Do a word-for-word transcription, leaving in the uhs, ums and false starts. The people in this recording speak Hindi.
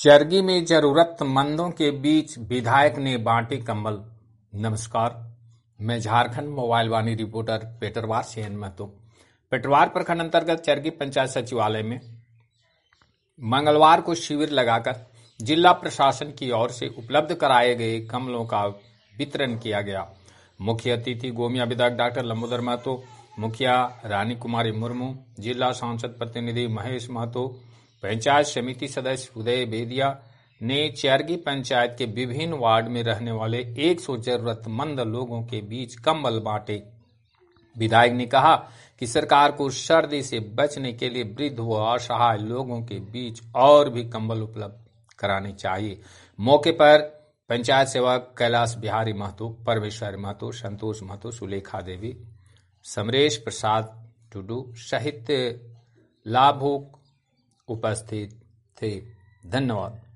चरगी में जरूरतमंदों के बीच विधायक ने बांटे कंबल। नमस्कार, मैं झारखंड मोबाइल वाणी रिपोर्टर पेटरवार से महतो। पेटरवार प्रखंड अंतर्गत चरगी पंचायत सचिवालय में मंगलवार को शिविर लगाकर जिला प्रशासन की ओर से उपलब्ध कराए गए कंबलों का वितरण किया गया। मुख्य अतिथि गोमिया विधायक डॉक्टर लंबोदर महतो, मुखिया रानी कुमारी मुर्मू, जिला सांसद प्रतिनिधि महेश महतो, पंचायत समिति सदस्य उदय बेदिया ने चरगी पंचायत के विभिन्न वार्ड में रहने वाले सौ जरूरतमंद लोगों के बीच कंबल बांटे। विधायक ने कहा कि सरकार को सर्दी से बचने के लिए वृद्ध व असहाय लोगों के बीच और भी कंबल उपलब्ध कराने चाहिए। मौके पर पंचायत सेवक कैलाश बिहारी महतो, परमेश्वर महतो, संतोष महतो, सुलेखा देवी, समरेश प्रसाद टुडू सहित लाभुक उपस्थित थे। धन्यवाद।